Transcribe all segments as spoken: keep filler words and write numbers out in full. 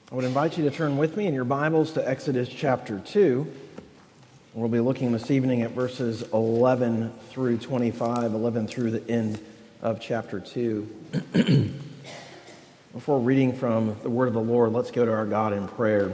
I would invite you to turn with me in your Bibles to Exodus chapter two. We'll be looking this evening at verses eleven through twenty-five, eleven through the end of chapter two. Before reading from the word of the Lord, let's go to our God in prayer.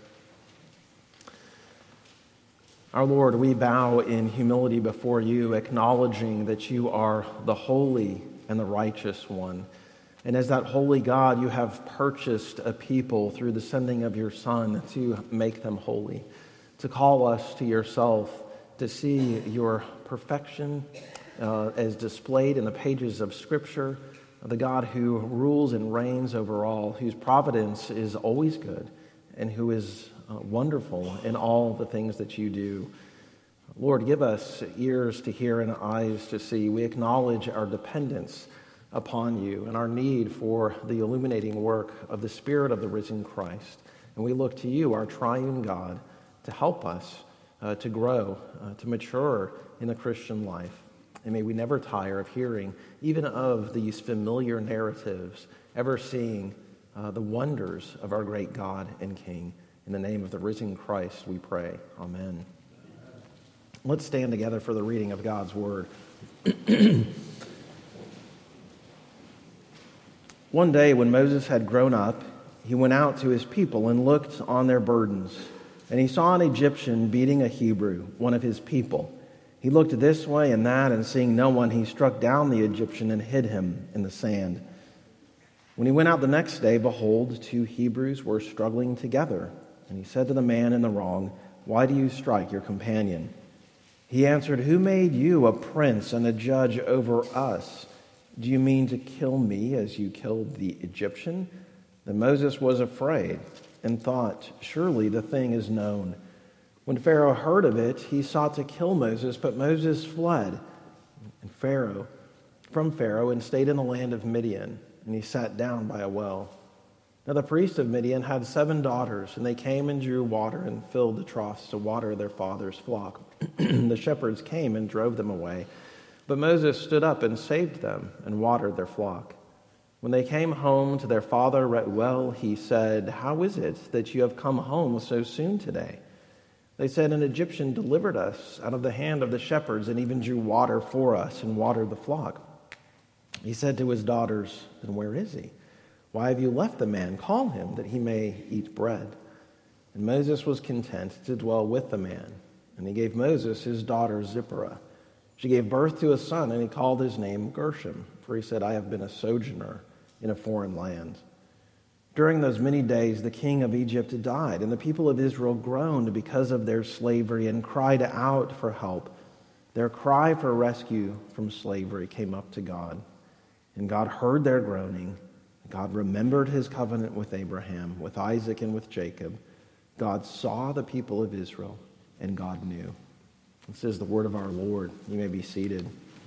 Our Lord, we bow in humility before you, acknowledging that you are the holy and the righteous one. And as that holy God, you have purchased a people through the sending of your Son to make them holy, to call us to yourself, to see your perfection uh, as displayed in the pages of Scripture, the God who rules and reigns over all, whose providence is always good, and who is uh, wonderful in all the things that you do. Lord, give us ears to hear and eyes to see. We acknowledge our dependence upon you and our need for the illuminating work of the Spirit of the risen Christ. And we look to you, our triune God, to help us uh, to grow, uh, to mature in the Christian life. And may we never tire of hearing even of these familiar narratives, ever seeing uh, the wonders of our great God and King. In the name of the risen Christ we pray. Amen. Let's stand together for the reading of God's word. One day when Moses had grown up, he went out to his people and looked on their burdens. And he saw an Egyptian beating a Hebrew, one of his people. He looked this way and that, and seeing no one, he struck down the Egyptian and hid him in the sand. When he went out the next day, behold, two Hebrews were struggling together. And he said to the man in the wrong, "Why do you strike your companion?" He answered, "Who made you a prince and a judge over us? Do you mean to kill me as you killed the Egyptian?" Then Moses was afraid and thought, "Surely the thing is known." When Pharaoh heard of it, he sought to kill Moses, but Moses fled and Pharaoh from Pharaoh and stayed in the land of Midian, and he sat down by a well. Now the priest of Midian had seven daughters, and they came and drew water and filled the troughs to water their father's flock. The shepherds came and drove them away. But Moses stood up and saved them and watered their flock. When they came home to their father Reuel, he said, "How is it that you have come home so soon today?" They said, "An Egyptian delivered us out of the hand of the shepherds and even drew water for us and watered the flock." He said to his daughters, "Then where is he? Why have you left the man? Call him that he may eat bread." And Moses was content to dwell with the man. And he gave Moses his daughter Zipporah. She gave birth to a son, and he called his name Gershom, for he said, "I have been a sojourner in a foreign land." During those many days, the king of Egypt died, and the people of Israel groaned because of their slavery and cried out for help. Their cry for rescue from slavery came up to God, and God heard their groaning. God remembered his covenant with Abraham, with Isaac, and with Jacob. God saw the people of Israel, and God knew. This is the word of our Lord. You may be seated.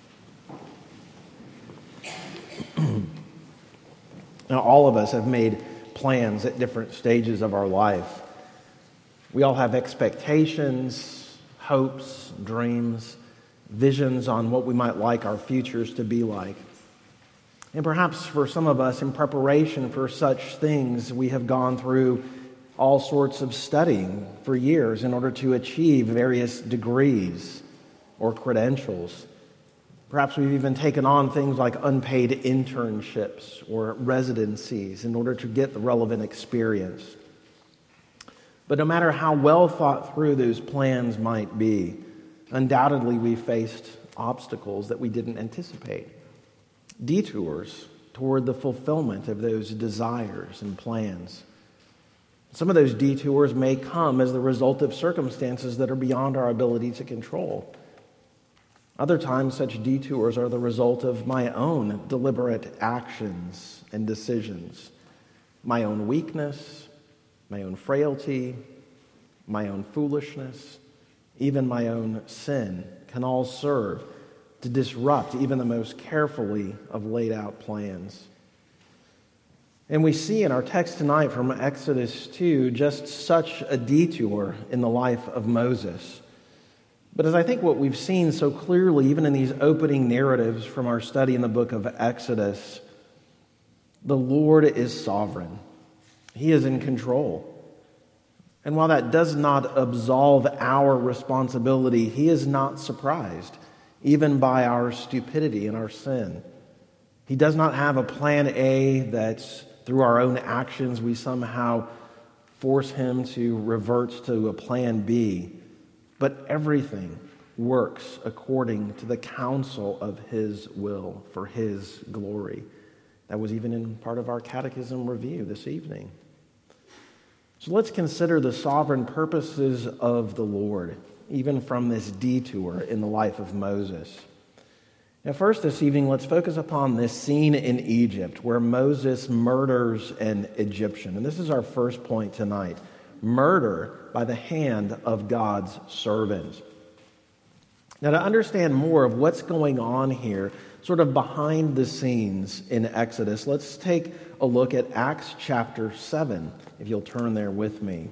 Now, all of us have made plans at different stages of our life. We all have expectations, hopes, dreams, visions on what we might like our futures to be like. And perhaps for some of us, in preparation for such things, we have gone through all sorts of studying for years in order to achieve various degrees or credentials. Perhaps we've even taken on things like unpaid internships or residencies in order to get the relevant experience. But no matter how well thought through those plans might be, undoubtedly we faced obstacles that we didn't anticipate, detours toward the fulfillment of those desires and plans. Some of those detours may come as the result of circumstances that are beyond our ability to control. Other times, such detours are the result of my own deliberate actions and decisions, my own weakness, my own frailty, my own foolishness, even my own sin can all serve to disrupt even the most carefully of laid out plans. And we see in our text tonight from Exodus two just such a detour in the life of Moses. But as I think what we've seen so clearly, even in these opening narratives from our study in the book of Exodus, the Lord is sovereign. He is in control. And while that does not absolve our responsibility, he is not surprised, even by our stupidity and our sin. He does not have a plan A that through our own actions we somehow force him to revert to a plan B. But everything works according to the counsel of his will for his glory. That was even in part of our catechism review this evening. So let's consider the sovereign purposes of the Lord, even from this detour in the life of Moses. Now, first this evening, let's focus upon this scene in Egypt where Moses murders an Egyptian. And this is our first point tonight: murder by the hand of God's servant. Now, to understand more of what's going on here, sort of behind the scenes in Exodus, let's take a look at Acts chapter seven, if you'll turn there with me.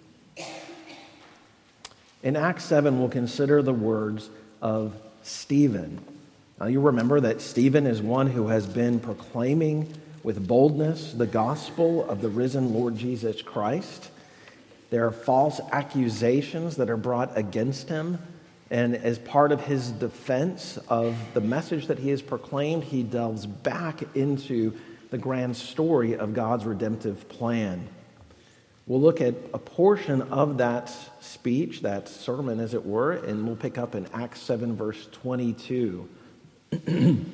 In Acts seven, we'll consider the words of Stephen. Now, you remember that Stephen is one who has been proclaiming with boldness the gospel of the risen Lord Jesus Christ. There are false accusations that are brought against him, and as part of his defense of the message that he has proclaimed, he delves back into the grand story of God's redemptive plan. We'll look at a portion of that speech, that sermon as it were, and we'll pick up in Acts seven verse twenty-two. And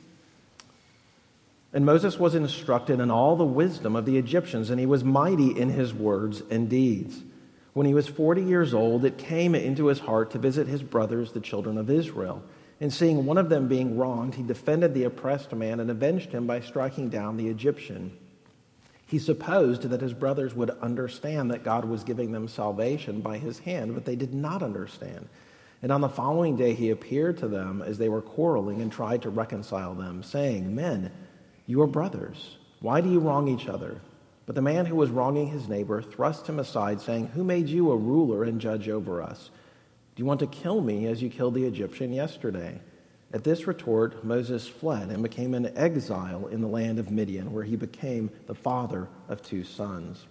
Moses was instructed in all the wisdom of the Egyptians, and he was mighty in his words and deeds. When he was forty years old, it came into his heart to visit his brothers, the children of Israel. And seeing one of them being wronged, he defended the oppressed man and avenged him by striking down the Egyptian. He supposed that his brothers would understand that God was giving them salvation by his hand, but they did not understand. And on the following day he appeared to them as they were quarreling and tried to reconcile them, saying, "Men, you are brothers. Why do you wrong each other?" But the man who was wronging his neighbor thrust him aside, saying, "Who made you a ruler and judge over us? Do you want to kill me as you killed the Egyptian yesterday?" At this retort, Moses fled and became an exile in the land of Midian, where he became the father of two sons.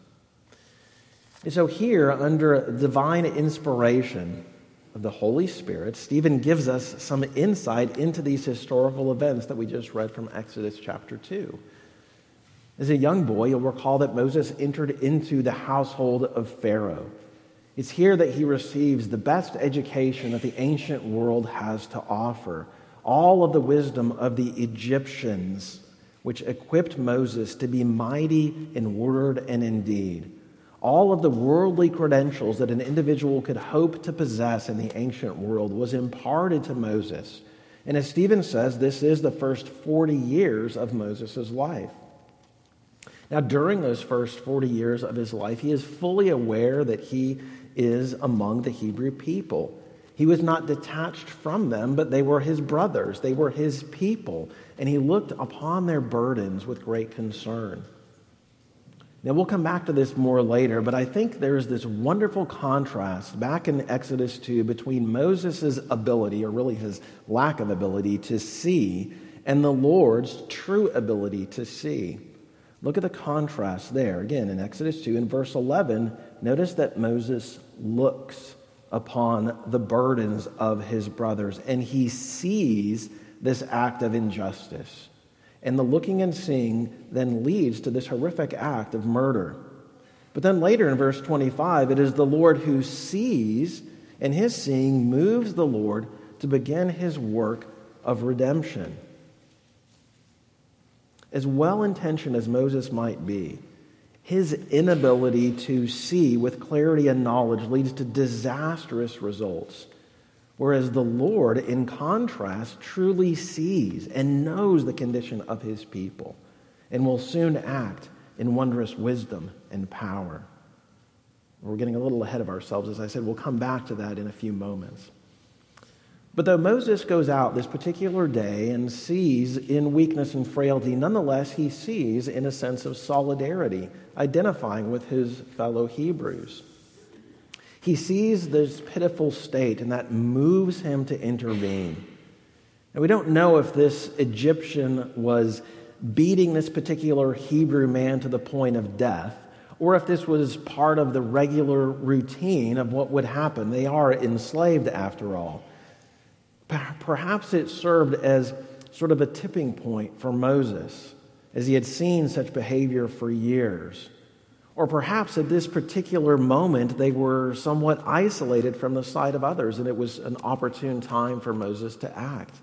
And so here, under divine inspiration of the Holy Spirit, Stephen gives us some insight into these historical events that we just read from Exodus chapter two. As a young boy, you'll recall that Moses entered into the household of Pharaoh. It's here that he receives the best education that the ancient world has to offer. All of the wisdom of the Egyptians, which equipped Moses to be mighty in word and in deed. All of the worldly credentials that an individual could hope to possess in the ancient world was imparted to Moses. And as Stephen says, this is the first forty years of Moses' life. Now, during those first forty years of his life, he is fully aware that he is among the Hebrew people. He was not detached from them, but they were his brothers. They were his people, and he looked upon their burdens with great concern. Now, we'll come back to this more later, but I think there's this wonderful contrast back in Exodus two between Moses' ability, or really his lack of ability, to see, and the Lord's true ability to see. Look at the contrast there. Again, in Exodus two, in verse eleven, notice that Moses looks upon the burdens of his brothers, and he sees this act of injustice. And the looking and seeing then leads to this horrific act of murder. But then later in verse twenty-five, it is the Lord who sees, and his seeing moves the Lord to begin his work of redemption. As well-intentioned as Moses might be, his inability to see with clarity and knowledge leads to disastrous results. Whereas the Lord, in contrast, truly sees and knows the condition of his people and will soon act in wondrous wisdom and power. We're getting a little ahead of ourselves. As I said, we'll come back to that in a few moments. But though Moses goes out this particular day and sees in weakness and frailty, nonetheless he sees in a sense of solidarity, identifying with his fellow Hebrews. He sees this pitiful state, and that moves him to intervene. And we don't know if this Egyptian was beating this particular Hebrew man to the point of death, or if this was part of the regular routine of what would happen. They are enslaved after all. Perhaps it served as sort of a tipping point for Moses, as he had seen such behavior for years. Or perhaps at this particular moment, they were somewhat isolated from the sight of others, and it was an opportune time for Moses to act.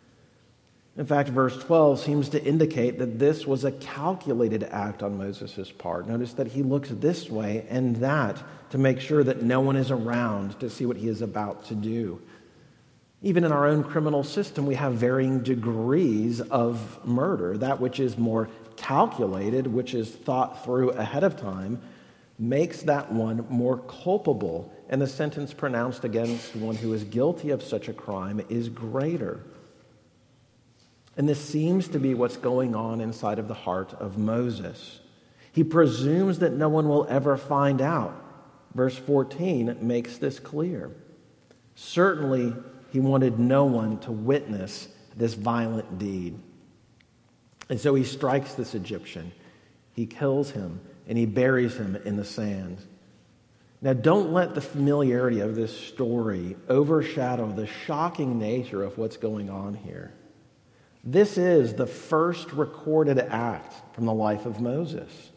In fact, verse twelve seems to indicate that this was a calculated act on Moses' part. Notice that he looks this way and that to make sure that no one is around to see what he is about to do. Even in our own criminal system, we have varying degrees of murder. That which is more calculated, which is thought through ahead of time, makes that one more culpable, and the sentence pronounced against one who is guilty of such a crime is greater. And this seems to be what's going on inside of the heart of Moses. He presumes that no one will ever find out. Verse fourteen makes this clear. Certainly, he wanted no one to witness this violent deed. And so he strikes this Egyptian. He kills him, and he buries him in the sand. Now, don't let the familiarity of this story overshadow the shocking nature of what's going on here. This is the first recorded act from the life of Moses.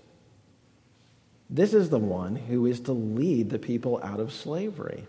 This is the one who is to lead the people out of slavery.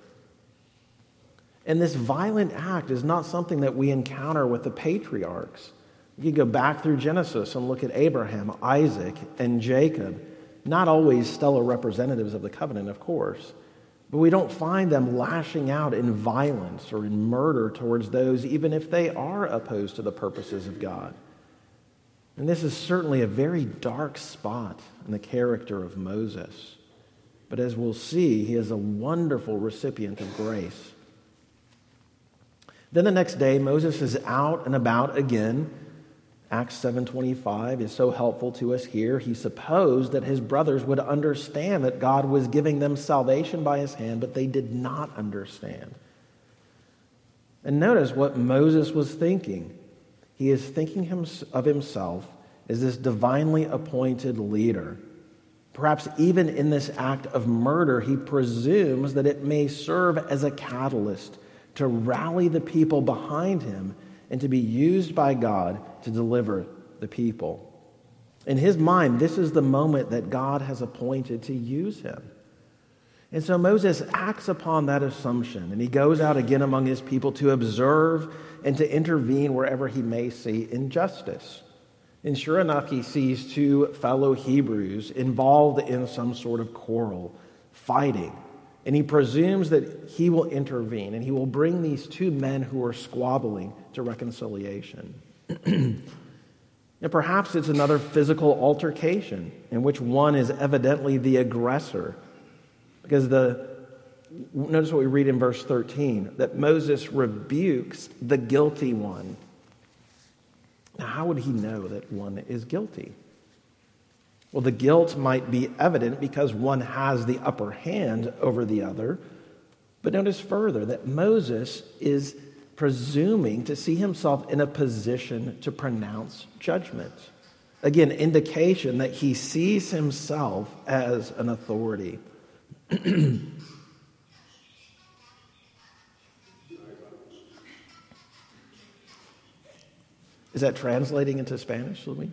And this violent act is not something that we encounter with the patriarchs. You can go back through Genesis and look at Abraham, Isaac, and Jacob. Not always stellar representatives of the covenant, of course. But we don't find them lashing out in violence or in murder towards those, even if they are opposed to the purposes of God. And this is certainly a very dark spot in the character of Moses. But as we'll see, he is a wonderful recipient of grace. Then the next day, Moses is out and about again. Acts seven twenty-five is so helpful to us here. He supposed that his brothers would understand that God was giving them salvation by his hand, but they did not understand. And notice what Moses was thinking. He is thinking of himself as this divinely appointed leader. Perhaps even in this act of murder, he presumes that it may serve as a catalyst to rally the people behind him and to be used by God to deliver the people. In his mind, this is the moment that God has appointed to use him. And so Moses acts upon that assumption, and he goes out again among his people to observe and to intervene wherever he may see injustice. And sure enough, he sees two fellow Hebrews involved in some sort of quarrel, fighting. And he presumes that he will intervene, and he will bring these two men who are squabbling to reconciliation. And perhaps it's another physical altercation in which one is evidently the aggressor. Because the notice what we read in verse thirteen, that Moses rebukes the guilty one. Now, how would he know that one is guilty? Well, the guilt might be evident because one has the upper hand over the other. But notice further that Moses is presuming to see himself in a position to pronounce judgment. Again, indication that he sees himself as an authority. Is that translating into Spanish, Luis?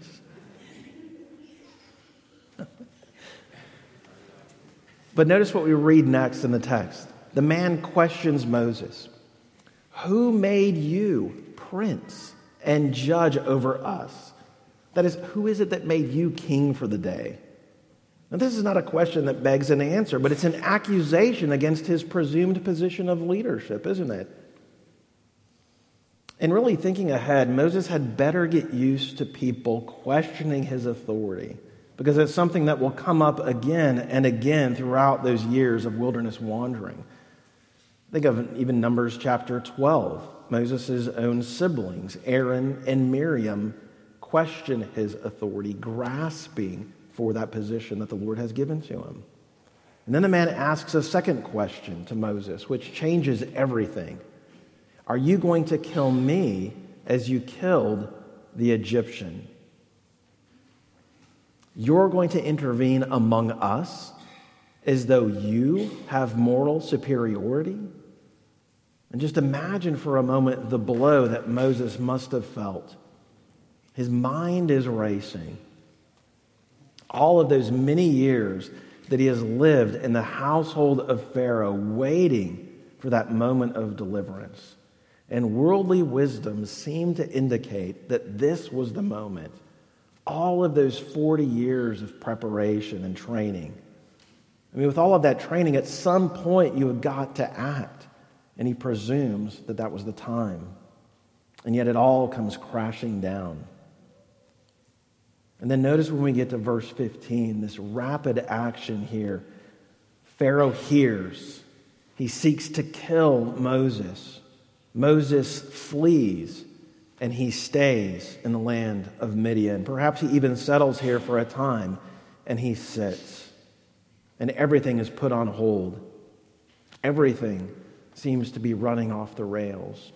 But notice what we read next in the text. The man questions Moses. Who made you prince and judge over us? That is, who is it that made you king for the day? Now, this is not a question that begs an answer, but it's an accusation against his presumed position of leadership, isn't it? And really thinking ahead, Moses had better get used to people questioning his authority, because it's something that will come up again and again throughout those years of wilderness wandering. Think of even Numbers chapter twelve. Moses' own siblings, Aaron and Miriam, question his authority, grasping for that position that the Lord has given to him. And then the man asks a second question to Moses, which changes everything. Are you going to kill me as you killed the Egyptian? You're going to intervene among us as though you have moral superiority? And just imagine for a moment the blow that Moses must have felt. His mind is racing. All of those many years that he has lived in the household of Pharaoh, waiting for that moment of deliverance. And worldly wisdom seemed to indicate that this was the moment. All of those forty years of preparation and training. I mean, with all of that training, at some point you have got to act. And he presumes that that was the time. And yet it all comes crashing down. And then notice when we get to verse fifteen, this rapid action here. Pharaoh hears. He seeks to kill Moses. Moses flees, and he stays in the land of Midian. Perhaps he even settles here for a time, and he sits. And everything is put on hold. Everything seems to be running off the rails.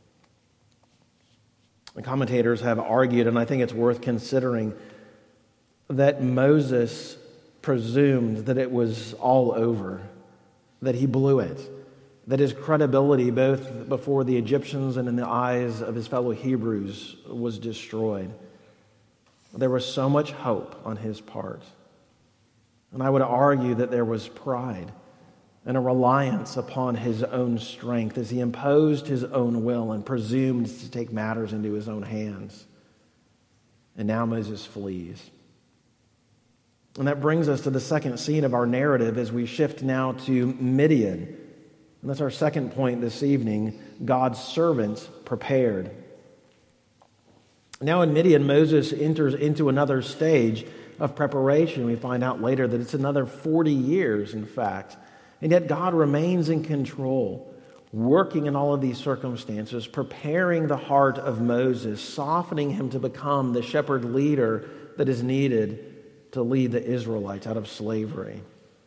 The commentators have argued, and I think it's worth considering, that Moses presumed that it was all over, that he blew it, that his credibility both before the Egyptians and in the eyes of his fellow Hebrews was destroyed. There was so much hope on his part. And I would argue that there was pride and a reliance upon his own strength as he imposed his own will and presumed to take matters into his own hands. And now Moses flees. And that brings us to the second scene of our narrative as we shift now to Midian. And that's our second point this evening, God's servants prepared. Now in Midian, Moses enters into another stage of preparation. We find out later that it's another forty years, in fact. And yet God remains in control, working in all of these circumstances, preparing the heart of Moses, softening him to become the shepherd leader that is needed to lead the Israelites out of slavery.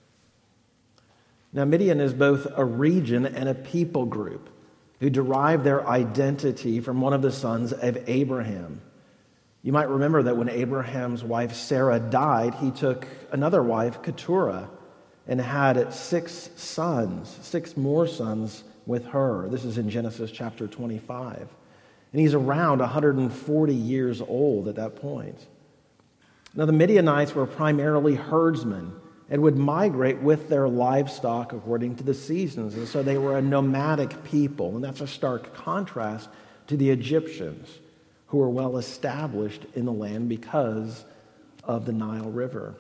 Now, Midian is both a region and a people group who derive their identity from one of the sons of Abraham. You might remember that when Abraham's wife Sarah died, he took another wife, Keturah, and had six sons, six more sons with her. This is in Genesis chapter twenty-five. And he's around one hundred forty years old at that point. Now, the Midianites were primarily herdsmen and would migrate with their livestock according to the seasons. And so they were a nomadic people. And that's a stark contrast to the Egyptians, who were well established in the land because of the Nile River.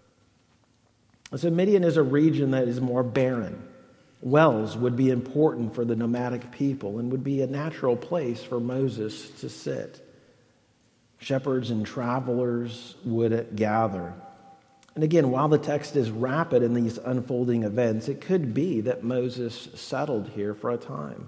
And so Midian is a region that is more barren. Wells would be important for the nomadic people and would be a natural place for Moses to sit. Shepherds and travelers would gather. And again, while the text is rapid in these unfolding events, it could be that Moses settled here for a time.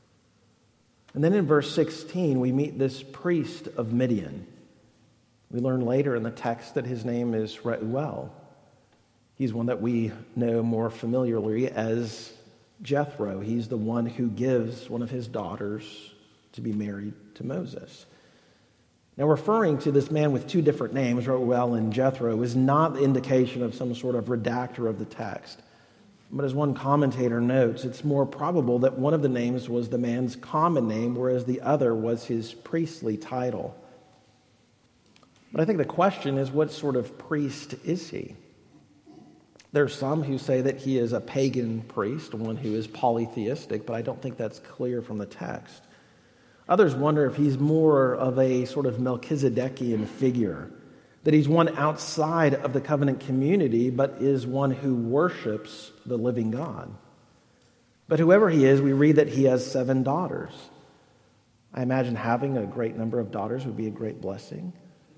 And then in verse sixteen, we meet this priest of Midian. We learn later in the text that his name is Reuel. He's one that we know more familiarly as Jethro. He's the one who gives one of his daughters to be married to Moses. Now, referring to this man with two different names, Reuel and Jethro, is not the indication of some sort of redactor of the text. But as one commentator notes, it's more probable that one of the names was the man's common name, whereas the other was his priestly title. But I think the question is, what sort of priest is he? There are some who say that he is a pagan priest, one who is polytheistic, but I don't think that's clear from the text. Others wonder if he's more of a sort of Melchizedekian figure, that he's one outside of the covenant community, but is one who worships the living God. But whoever he is, we read that he has seven daughters. I imagine having a great number of daughters would be a great blessing.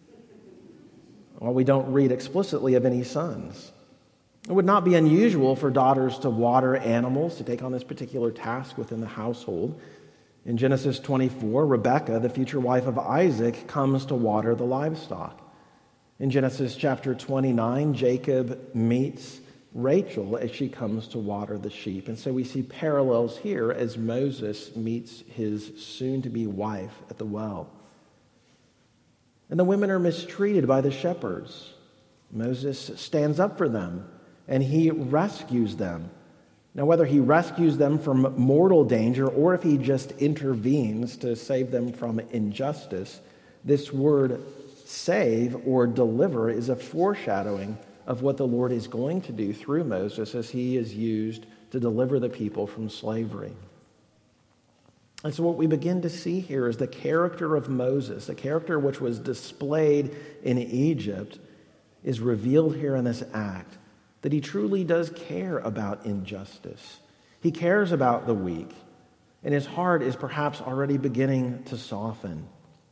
Well, we don't read explicitly of any sons. It would not be unusual for daughters to water animals, to take on this particular task within the household. In Genesis twenty-four, Rebekah, the future wife of Isaac, comes to water the livestock. In Genesis chapter twenty-nine, Jacob meets Rachel as she comes to water the sheep. And so we see parallels here as Moses meets his soon-to-be wife at the well. And the women are mistreated by the shepherds. Moses stands up for them, and he rescues them. Now, whether he rescues them from mortal danger or if he just intervenes to save them from injustice, this word save or deliver is a foreshadowing of what the Lord is going to do through Moses as he is used to deliver the people from slavery. And so what we begin to see here is the character of Moses, the character which was displayed in Egypt, is revealed here in this act, that he truly does care about injustice. He cares about the weak, and his heart is perhaps already beginning to soften.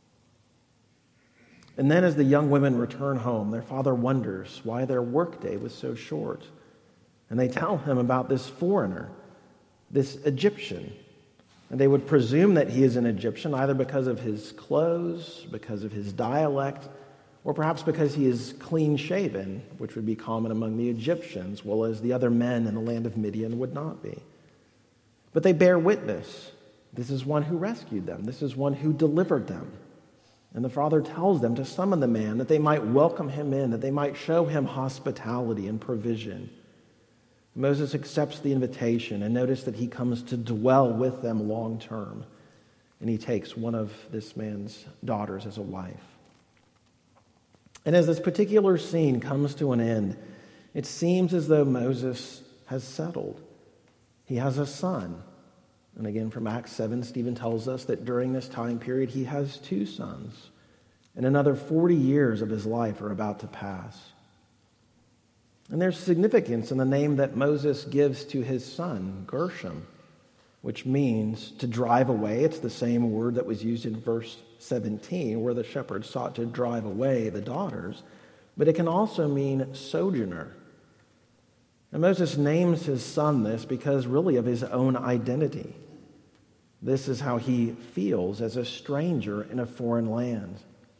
And then as the young women return home, their father wonders why their workday was so short. And they tell him about this foreigner, this Egyptian. And they would presume that he is an Egyptian either because of his clothes, because of his dialect, or perhaps because he is clean-shaven, which would be common among the Egyptians, while as the other men in the land of Midian would not be. But they bear witness. This is one who rescued them. This is one who delivered them. And the father tells them to summon the man that they might welcome him in, that they might show him hospitality and provision. Moses accepts the invitation, and notice that he comes to dwell with them long term. And he takes one of this man's daughters as a wife. And as this particular scene comes to an end, it seems as though Moses has settled. He has a son. And again, from Acts seven, Stephen tells us that during this time period, he has two sons. And another forty years of his life are about to pass. And there's significance in the name that Moses gives to his son, Gershom, which means to drive away. It's the same word that was used in verse seventeen, where the shepherds sought to drive away the daughters. But it can also mean sojourner. And Moses names his son this because really of his own identity. This is how he feels as a stranger in a foreign land.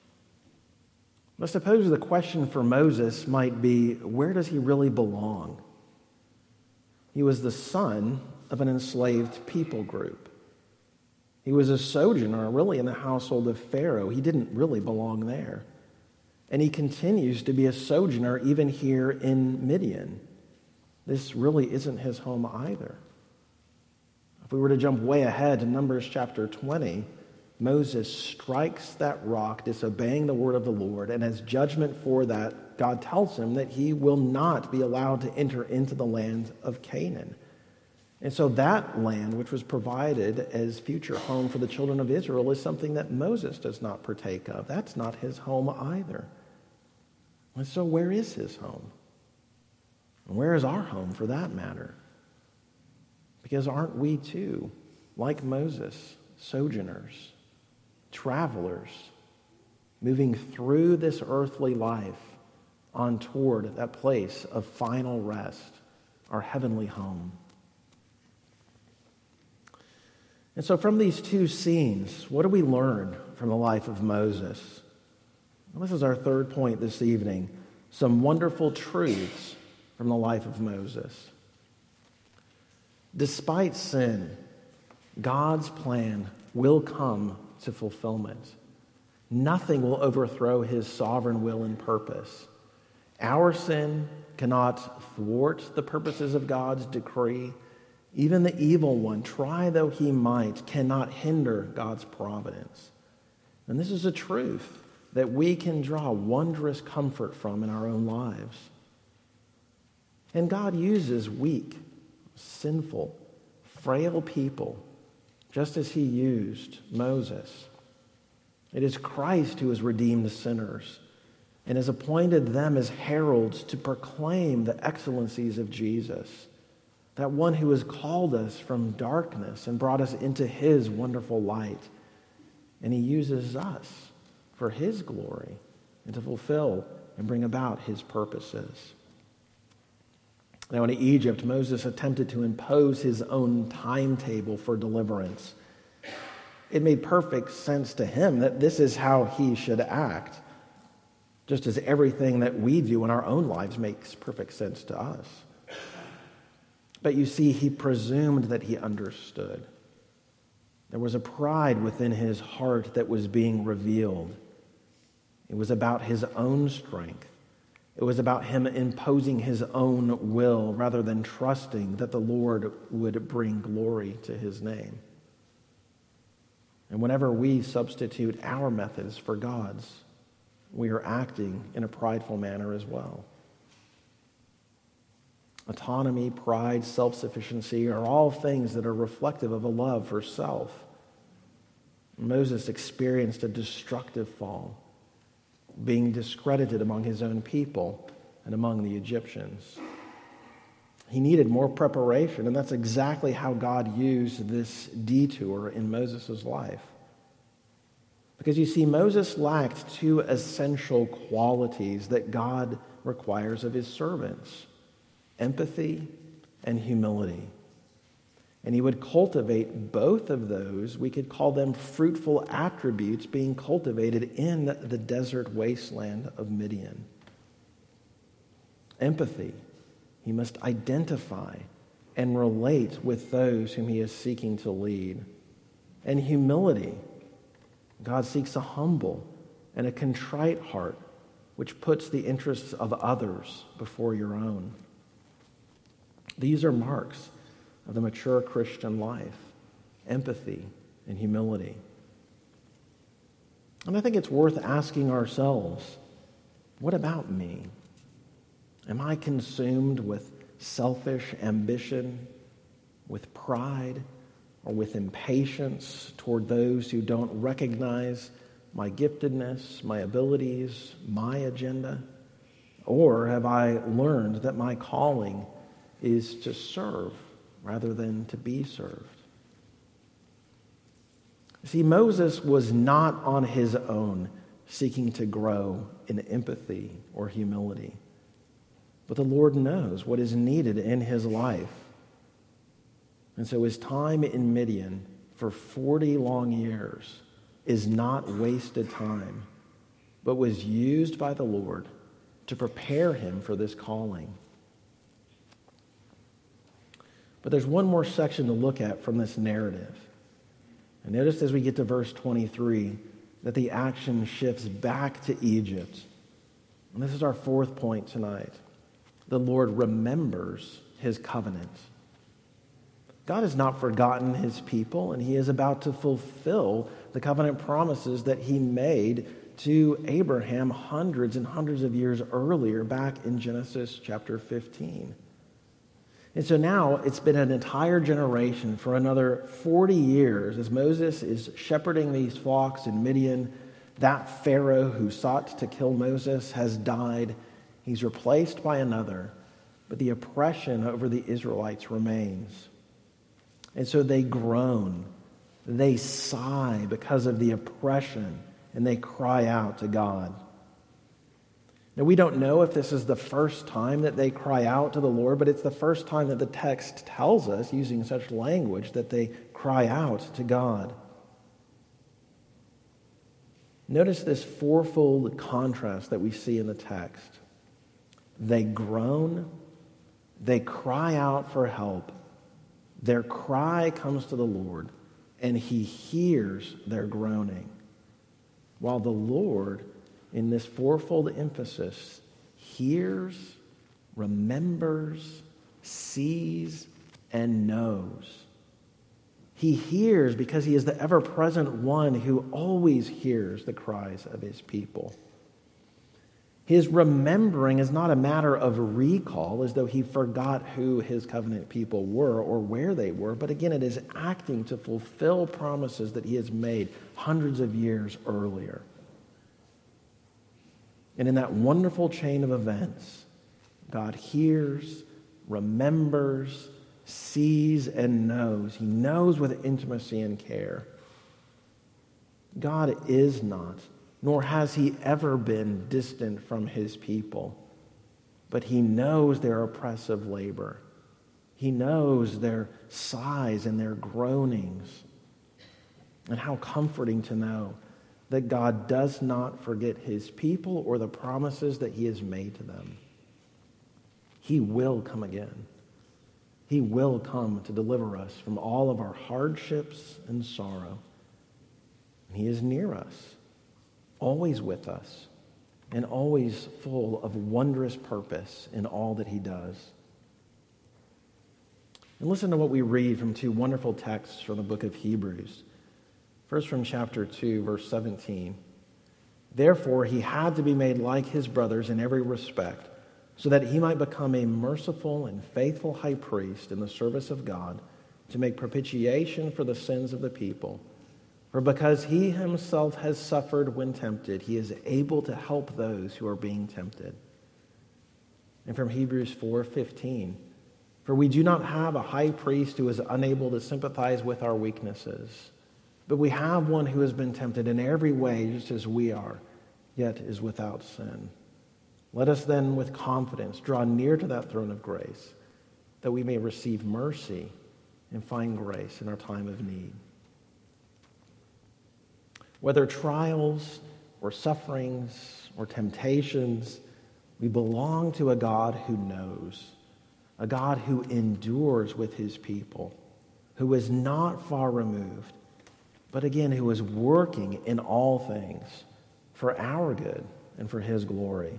I suppose the question for Moses might be, where does he really belong? He was the son of an enslaved people group. He was a sojourner, really, in the household of Pharaoh. He didn't really belong there. And he continues to be a sojourner even here in Midian. This really isn't his home either. If we were to jump way ahead to Numbers chapter twenty, Moses strikes that rock, disobeying the word of the Lord, and as judgment for that, God tells him that he will not be allowed to enter into the land of Canaan. And so that land, which was provided as future home for the children of Israel, is something that Moses does not partake of. That's not his home either. And so where is his home? And where is our home, for that matter? Because aren't we too, like Moses, sojourners, travelers, moving through this earthly life on toward that place of final rest, our heavenly home? And so from these two scenes, what do we learn from the life of Moses? Well, this is our third point this evening, some wonderful truths from the life of Moses. Despite sin, God's plan will come to fulfillment. Nothing will overthrow his sovereign will and purpose. Our sin cannot thwart the purposes of God's decree. Even the evil one, try though he might, cannot hinder God's providence. And this is a truth that we can draw wondrous comfort from in our own lives. And God uses weak, sinful, frail people, just as he used Moses. It is Christ who has redeemed sinners and has appointed them as heralds to proclaim the excellencies of Jesus, that one who has called us from darkness and brought us into his wonderful light. And he uses us for his glory and to fulfill and bring about his purposes. Now, in Egypt, Moses attempted to impose his own timetable for deliverance. It made perfect sense to him that this is how he should act, just as everything that we do in our own lives makes perfect sense to us. But you see, he presumed that he understood. There was a pride within his heart that was being revealed. It was about his own strength. It was about him imposing his own will rather than trusting that the Lord would bring glory to his name. And whenever we substitute our methods for God's, we are acting in a prideful manner as well. Autonomy, pride, self-sufficiency are all things that are reflective of a love for self. Moses experienced a destructive fall, being discredited among his own people and among the Egyptians. He needed more preparation, and that's exactly how God used this detour in Moses' life. Because you see, Moses lacked two essential qualities that God requires of his servants: empathy and humility. And he would cultivate both of those. We could call them fruitful attributes being cultivated in the desert wasteland of Midian. Empathy. He must identify and relate with those whom he is seeking to lead. And humility. God seeks a humble and a contrite heart, which puts the interests of others before your own. These are marks of the mature Christian life: empathy and humility. And I think it's worth asking ourselves, what about me? Am I consumed with selfish ambition, with pride, or with impatience toward those who don't recognize my giftedness, my abilities, my agenda? Or have I learned that my calling is to serve rather than to be served? See, Moses was not on his own seeking to grow in empathy or humility. But the Lord knows what is needed in his life. And so his time in Midian for forty long years is not wasted time, but was used by the Lord to prepare him for this calling. But there's one more section to look at from this narrative. And notice as we get to verse twenty-three that the action shifts back to Egypt. And this is our fourth point tonight. The Lord remembers his covenant. God has not forgotten his people, and he is about to fulfill the covenant promises that he made to Abraham hundreds and hundreds of years earlier, back in Genesis chapter fifteen. And so now it's been an entire generation for another forty years as Moses is shepherding these flocks in Midian. That Pharaoh who sought to kill Moses has died. He's replaced by another, but the oppression over the Israelites remains. And so they groan, they sigh because of the oppression, and they cry out to God. Now, we don't know if this is the first time that they cry out to the Lord, but it's the first time that the text tells us, using such language, that they cry out to God. Notice this fourfold contrast that we see in the text. They groan, they cry out for help. Their cry comes to the Lord, and he hears their groaning. While the Lord, in this fourfold emphasis, hears, remembers, sees, and knows. He hears because he is the ever-present one who always hears the cries of his people. His remembering is not a matter of recall, as though he forgot who his covenant people were or where they were, but again, it is acting to fulfill promises that he has made hundreds of years earlier. And in that wonderful chain of events, God hears, remembers, sees, and knows. He knows with intimacy and care. God is not, nor has he ever been, distant from his people. But he knows their oppressive labor. He knows their sighs and their groanings. And how comforting to know that God does not forget his people or the promises that he has made to them. He will come again. He will come to deliver us from all of our hardships and sorrow. And he is near us, always with us, and always full of wondrous purpose in all that he does. And listen to what we read from two wonderful texts from the book of Hebrews. First from chapter two, verse seventeen. Therefore, he had to be made like his brothers in every respect, so that he might become a merciful and faithful high priest in the service of God, to make propitiation for the sins of the people. For because he himself has suffered when tempted, he is able to help those who are being tempted. And from Hebrews four fifteen, for we do not have a high priest who is unable to sympathize with our weaknesses, but we have one who has been tempted in every way just as we are, yet is without sin. Let us then with confidence draw near to that throne of grace, that we may receive mercy and find grace in our time of need. Whether trials or sufferings or temptations, we belong to a God who knows, a God who endures with his people, who is not far removed, but again, who is working in all things for our good and for his glory.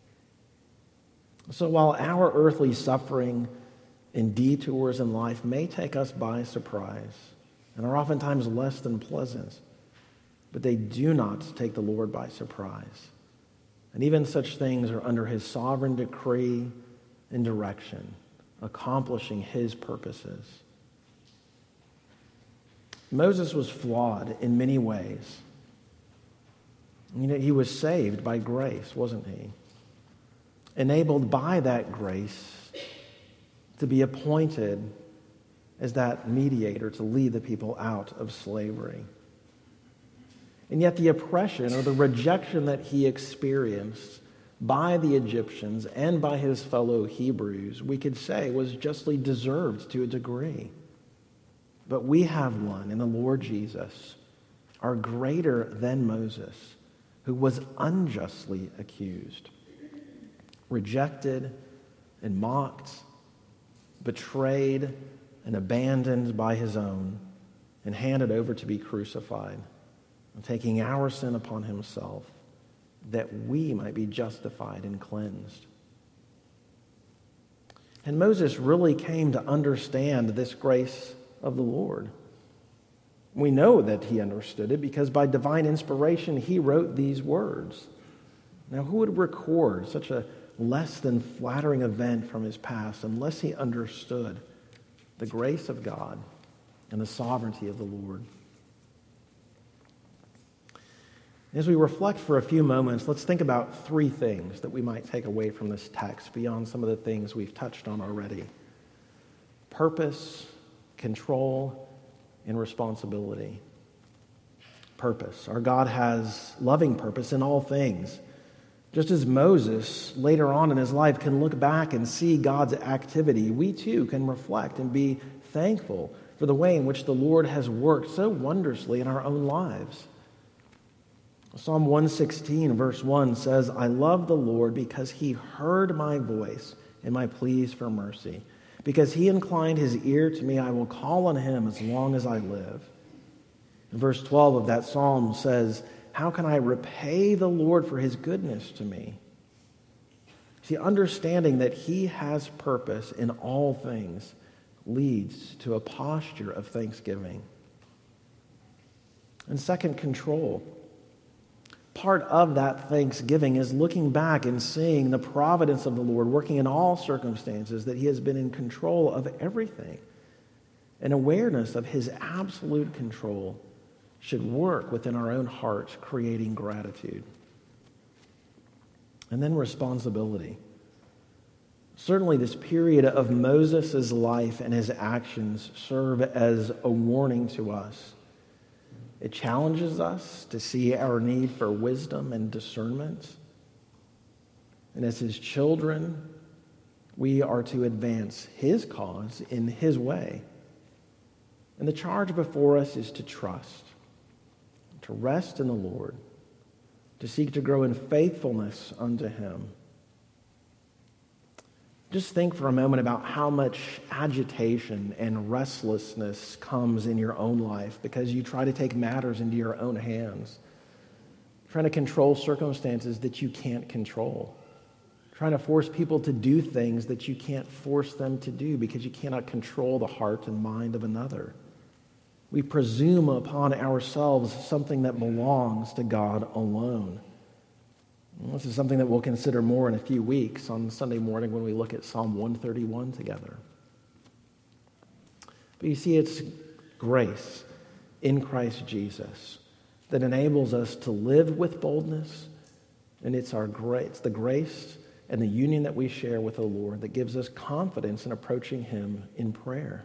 So while our earthly suffering and detours in life may take us by surprise and are oftentimes less than pleasant, but they do not take the Lord by surprise. And even such things are under his sovereign decree and direction, accomplishing his purposes. Moses was flawed in many ways. You know, he was saved by grace, wasn't he? Enabled by that grace to be appointed as that mediator to lead the people out of slavery. And yet the oppression or the rejection that he experienced by the Egyptians and by his fellow Hebrews, we could say was justly deserved to a degree. But we have one in the Lord Jesus, our greater than Moses, who was unjustly accused, rejected and mocked, betrayed and abandoned by his own, and handed over to be crucified, taking our sin upon himself, that we might be justified and cleansed. And Moses really came to understand this grace of the Lord. We know that he understood it because by divine inspiration he wrote these words. Now, who would record such a less than flattering event from his past unless he understood the grace of God and the sovereignty of the Lord? As we reflect for a few moments, let's think about three things that we might take away from this text beyond some of the things we've touched on already. Purpose, control, and responsibility. Purpose. Our God has loving purpose in all things. Just as Moses, later on in his life, can look back and see God's activity, we too can reflect and be thankful for the way in which the Lord has worked so wondrously in our own lives. Psalm one sixteen, verse one says, I love the Lord because he heard my voice and my pleas for mercy. Because he inclined his ear to me, I will call on him as long as I live. And verse twelve of that psalm says, how can I repay the Lord for his goodness to me? See, understanding that he has purpose in all things leads to a posture of thanksgiving. And second, control. Part of that thanksgiving is looking back and seeing the providence of the Lord working in all circumstances, that he has been in control of everything. An awareness of his absolute control should work within our own hearts, creating gratitude. And then responsibility. Certainly this period of Moses' life and his actions serve as a warning to us. It challenges us to see our need for wisdom and discernment. And as his children, we are to advance his cause in his way. And the charge before us is to trust, to rest in the Lord, to seek to grow in faithfulness unto him. Just think for a moment about how much agitation and restlessness comes in your own life because you try to take matters into your own hands. trying to control circumstances that you can't control, trying to force people to do things that you can't force them to do because you cannot control the heart and mind of another. We presume upon ourselves something that belongs to God alone. And this is something that we'll consider more in a few weeks on Sunday morning when we look at Psalm one thirty-one together. But you see, it's grace in Christ Jesus that enables us to live with boldness, and it's our grace, it's the grace and the union that we share with the Lord that gives us confidence in approaching Him in prayer.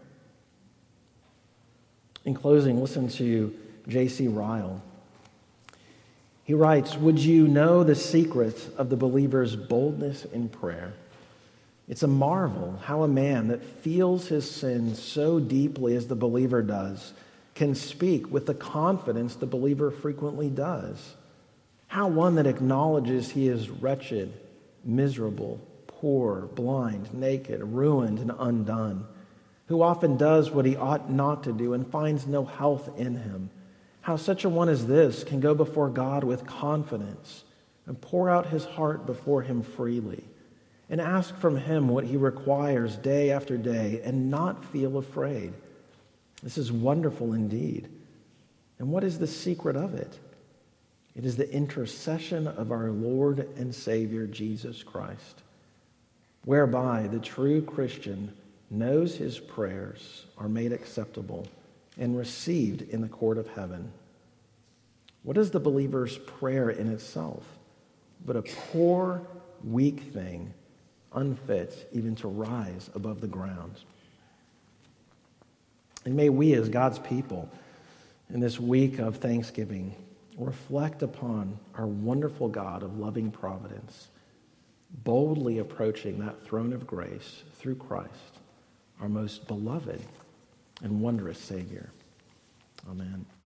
In closing, listen to J C Ryle. He writes, "Would you know the secret of the believer's boldness in prayer? It's a marvel how a man that feels his sin so deeply as the believer does can speak with the confidence the believer frequently does. How one that acknowledges he is wretched, miserable, poor, blind, naked, ruined, and undone, who often does what he ought not to do and finds no health in him, how such a one as this can go before God with confidence and pour out his heart before Him freely and ask from Him what he requires day after day and not feel afraid. This is wonderful indeed. And what is the secret of it? It is the intercession of our Lord and Savior Jesus Christ, whereby the true Christian knows his prayers are made acceptable and received in the court of heaven. What is the believer's prayer in itself but a poor, weak thing, unfit even to rise above the ground? And may we as God's people in this week of Thanksgiving reflect upon our wonderful God of loving providence, boldly approaching that throne of grace through Christ, our most beloved and wondrous Savior. Amen.